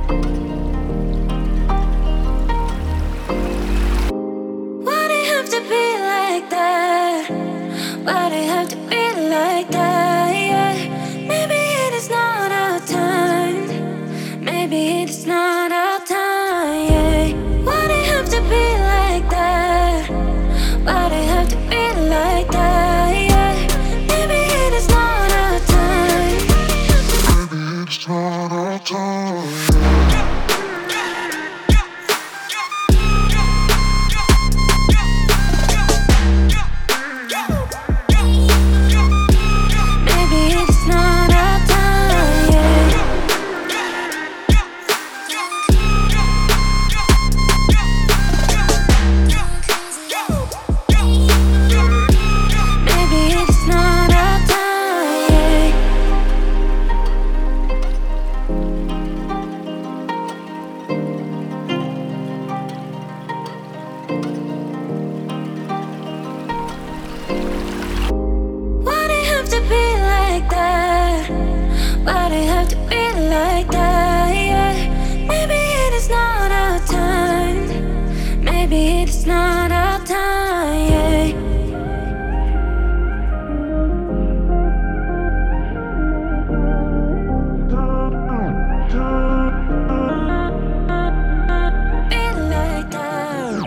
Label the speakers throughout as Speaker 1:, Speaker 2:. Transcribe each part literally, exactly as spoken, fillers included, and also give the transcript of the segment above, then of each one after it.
Speaker 1: Why'd it have to be like that? Why'd it have to be like that? Yeah. Maybe it is not our time. Maybe it is not our time. Yeah. Why'd it have to be like that? Why'd it have to be like that? Yeah. Maybe it is not our time. Maybe it's not our time. Why'd it have to be like that? Why'd it have to be like that? Yeah. Maybe it is not our time. Maybe it is not our time. Yeah. Be like that.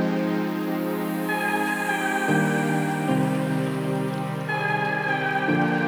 Speaker 1: Thank